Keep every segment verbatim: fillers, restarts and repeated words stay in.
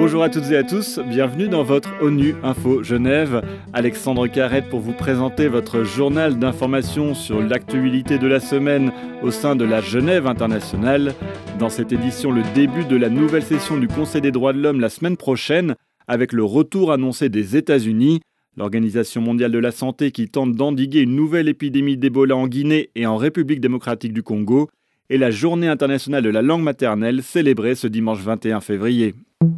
Bonjour à toutes et à tous, bienvenue dans votre ONU Info Genève. Alexandre Carrette pour vous présenter votre journal d'information sur l'actualité de la semaine au sein de la Genève internationale. Dans cette édition, le début de la nouvelle session du Conseil des droits de l'homme la semaine prochaine, avec le retour annoncé des États-Unis. L'Organisation mondiale de la santé qui tente d'endiguer une nouvelle épidémie d'Ebola en Guinée et en République démocratique du Congo, et la Journée internationale de la langue maternelle célébrée ce dimanche vingt et un février.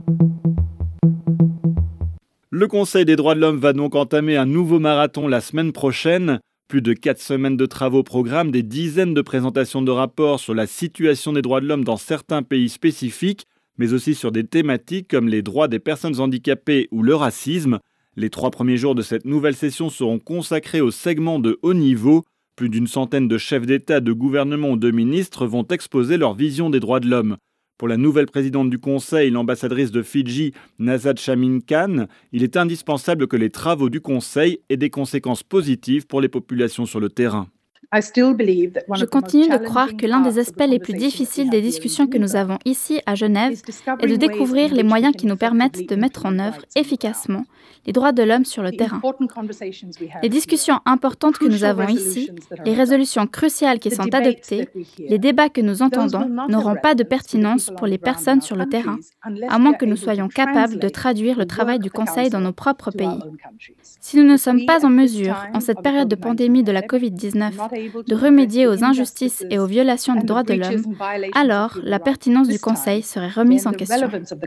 Le Conseil des droits de l'homme va donc entamer un nouveau marathon la semaine prochaine. Plus de quatre semaines de travaux au programme, des dizaines de présentations de rapports sur la situation des droits de l'homme dans certains pays spécifiques, mais aussi sur des thématiques comme les droits des personnes handicapées ou le racisme. Les trois premiers jours de cette nouvelle session seront consacrés au segment de haut niveau. Plus d'une centaine de chefs d'État, de gouvernement ou de ministres vont exposer leur vision des droits de l'homme. Pour la nouvelle présidente du Conseil, l'ambassadrice de Fidji, Nazat Shamin Khan, il est indispensable que les travaux du Conseil aient des conséquences positives pour les populations sur le terrain. Je continue de croire que l'un des aspects les plus difficiles des discussions que nous avons ici à Genève est de découvrir les moyens qui nous permettent de mettre en œuvre efficacement les droits de l'homme sur le terrain. Les discussions importantes que nous avons ici, les résolutions cruciales qui sont adoptées, les débats que nous entendons n'auront pas de pertinence pour les personnes sur le terrain, à moins que nous soyons capables de traduire le travail du Conseil dans nos propres pays. Si nous ne sommes pas en mesure, en cette période de pandémie de la covid dix-neuf, de remédier aux injustices et aux violations des droits de l'homme, alors la pertinence du Conseil serait remise en question.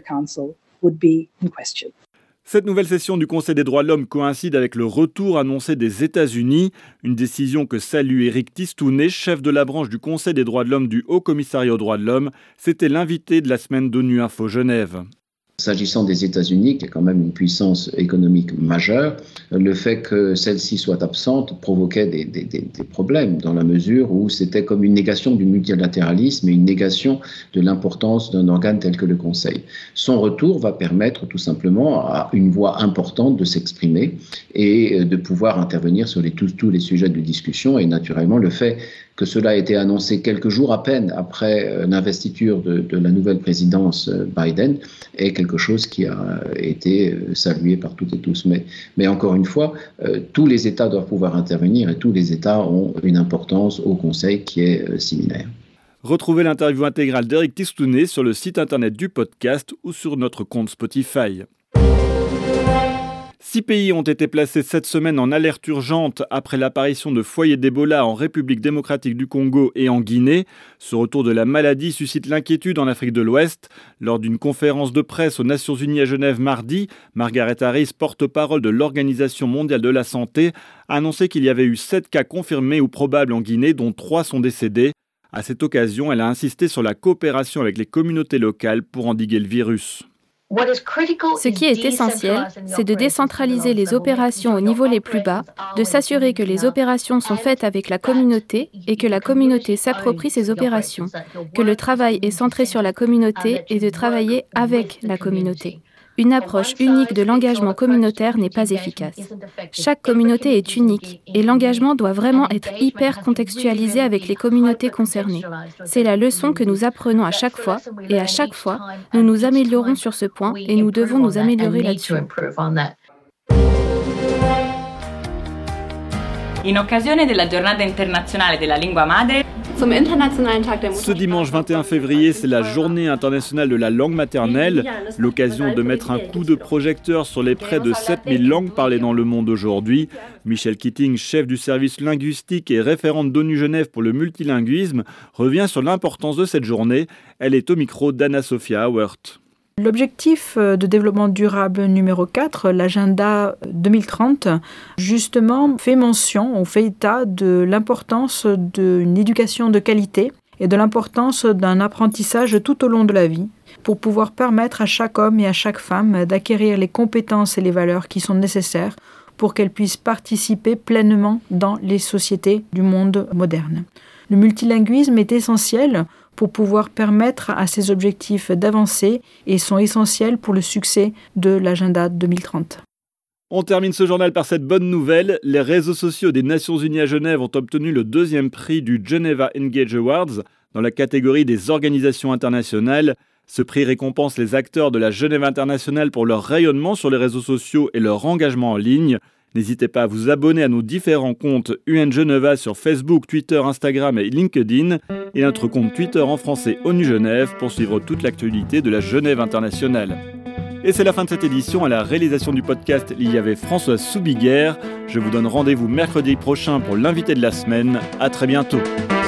Cette nouvelle session du Conseil des droits de l'homme coïncide avec le retour annoncé des États-Unis, une décision que salue Éric Tistounet, chef de la branche du Conseil des droits de l'homme du Haut Commissariat aux droits de l'homme. C'était l'invité de la semaine d'ONU Info Genève. S'agissant des États-Unis, qui est quand même une puissance économique majeure, le fait que celle-ci soit absente provoquait des, des, des, des problèmes dans la mesure où c'était comme une négation du multilatéralisme et une négation de l'importance d'un organe tel que le Conseil. Son retour va permettre tout simplement à une voix importante de s'exprimer et de pouvoir intervenir sur les, tous, tous les sujets de discussion, et naturellement le fait que cela a été annoncé quelques jours à peine après l'investiture de, de la nouvelle présidence Biden est quelque chose qui a été salué par toutes et tous. Mais, mais encore une fois, euh, tous les États doivent pouvoir intervenir et tous les États ont une importance au Conseil qui est euh, similaire. Retrouvez l'interview intégrale d'Éric Tistounet sur le site internet du podcast ou sur notre compte Spotify. Six pays ont été placés cette semaine en alerte urgente après l'apparition de foyers d'Ebola en République démocratique du Congo et en Guinée. Ce retour de la maladie suscite l'inquiétude en Afrique de l'Ouest. Lors d'une conférence de presse aux Nations Unies à Genève mardi, Margaret Harris, porte-parole de l'Organisation mondiale de la santé, a annoncé qu'il y avait eu sept cas confirmés ou probables en Guinée, dont trois sont décédés. À cette occasion, elle a insisté sur la coopération avec les communautés locales pour endiguer le virus. Ce qui est essentiel, c'est de décentraliser les opérations au niveau les plus bas, de s'assurer que les opérations sont faites avec la communauté et que la communauté s'approprie ces opérations, que le travail est centré sur la communauté et de travailler avec la communauté. Une approche unique de l'engagement communautaire n'est pas efficace. Chaque communauté est unique et l'engagement doit vraiment être hyper contextualisé avec les communautés concernées. C'est la leçon que nous apprenons à chaque fois et à chaque fois, nous nous améliorons sur ce point et nous devons nous améliorer là-dessus. In occasione della Giornata internazionale della lingua madre, ce dimanche vingt et un février, c'est la Journée internationale de la langue maternelle, l'occasion de mettre un coup de projecteur sur les près de sept mille langues parlées dans le monde aujourd'hui. Michelle Keating, chef du service linguistique et référente d'ONU Genève pour le multilinguisme, revient sur l'importance de cette journée. Elle est au micro d'Anna-Sophia Auwert. L'objectif de développement durable numéro quatre, l'agenda deux mille trente, justement fait mention, ou fait état de l'importance d'une éducation de qualité et de l'importance d'un apprentissage tout au long de la vie pour pouvoir permettre à chaque homme et à chaque femme d'acquérir les compétences et les valeurs qui sont nécessaires pour qu'elles puissent participer pleinement dans les sociétés du monde moderne. Le multilinguisme est essentiel pour pouvoir permettre à ces objectifs d'avancer et sont essentiels pour le succès de l'agenda deux mille trente. On termine ce journal par cette bonne nouvelle. Les réseaux sociaux des Nations Unies à Genève ont obtenu le deuxième prix du Geneva Engage Awards dans la catégorie des organisations internationales. Ce prix récompense les acteurs de la Genève internationale pour leur rayonnement sur les réseaux sociaux et leur engagement en ligne. N'hésitez pas à vous abonner à nos différents comptes U N Geneva sur Facebook, Twitter, Instagram et LinkedIn et notre compte Twitter en français ONU Genève pour suivre toute l'actualité de la Genève internationale. Et c'est la fin de cette édition. À la réalisation du podcast, il y avait Françoise Soubiguerre. Je vous donne rendez-vous mercredi prochain pour l'invité de la semaine. À très bientôt.